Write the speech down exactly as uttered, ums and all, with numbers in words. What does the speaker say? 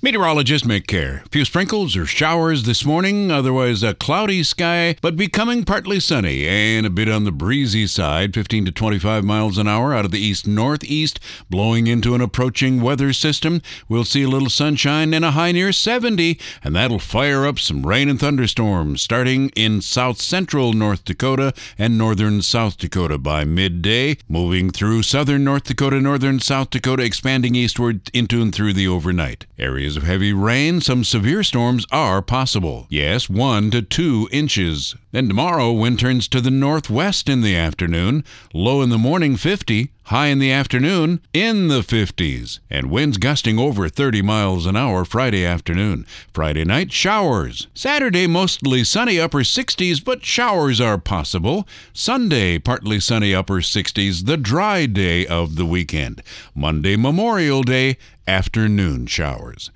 Meteorologist Mick Kerr. A few sprinkles or showers this morning, otherwise a cloudy sky, but becoming partly sunny and a bit on the breezy side, fifteen to twenty-five miles an hour out of the east-northeast, blowing into an approaching weather system. We'll see a little sunshine and a high near seventy, and that'll fire up some rain and thunderstorms starting in south-central North Dakota and northern South Dakota by midday, moving through southern North Dakota, northern South Dakota, expanding eastward into and through the overnight. Areas of heavy rain, some severe storms are possible. Yes, one to two inches. Then tomorrow, wind turns to the northwest in the afternoon. Low in the morning, fifty. High in the afternoon, in the fifties. And winds gusting over thirty miles an hour Friday afternoon. Friday night, showers. Saturday, mostly sunny, upper sixties, but showers are possible. Sunday, partly sunny, upper sixties, the dry day of the weekend. Monday, Memorial Day, afternoon showers.